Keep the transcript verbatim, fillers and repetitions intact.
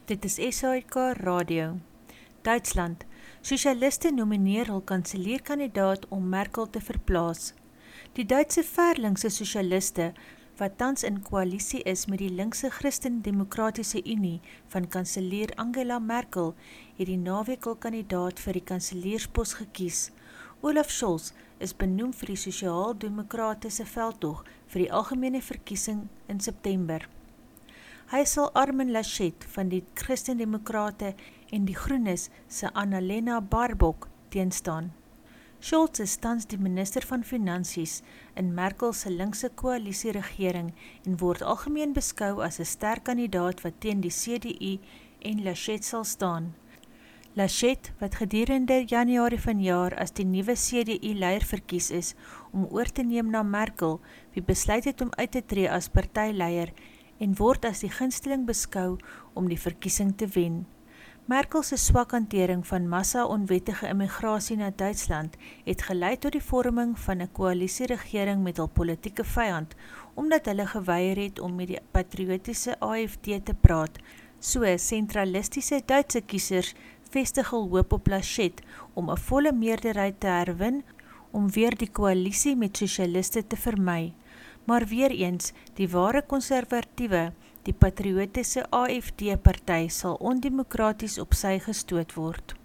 Dit is S A K Radio. Duitsland. Socialiste nomineer hul kanselierkandidaat om Merkel te verplaas. Die Duitse verlinkse socialiste, wat tans in koalisie is met die linkse Christen-Demokratiese Unie van kanselier Angela Merkel, het die naweek hul kandidaat vir die kanselierspos gekies. Olaf Scholz is benoem vir die Sosiaal-Demokratiese veldtog vir die algemene verkiesing in September. Hy sal Armin Laschet van die Christen-Demokrate en die Groenes se Annalena Baerbock teenstaan. Scholz is tans die minister van Finansies in Merkel se linkse koalisieregering en word algemeen beskou as 'n sterk kandidaat wat teen die C D U en Laschet sal staan. Laschet, wat gedurende Januarie vanjaar as die nuwe C D U-leier verkies is om oor te neem na Merkel, wie besluit het om uit te tree as partyleier en word as die gunsteling beskou om die verkiesing te wen. Merkel se swak hantering van massa-onwettige immigrasie na Duitsland het gelei tot die vorming van 'n koalisieregering met hul politieke vyand, omdat hulle geweier het om met die patriotiese A F D te praat. So sentralistiese Duitse kiesers vestig hul hoop op Laschet om 'n volle meerderheid te herwin om weer die koalisie met sosialiste te vermy. Maar weer eens, die ware konservatiewe, die patriotiese A F D-party sal ondemokraties op sy gestoot word.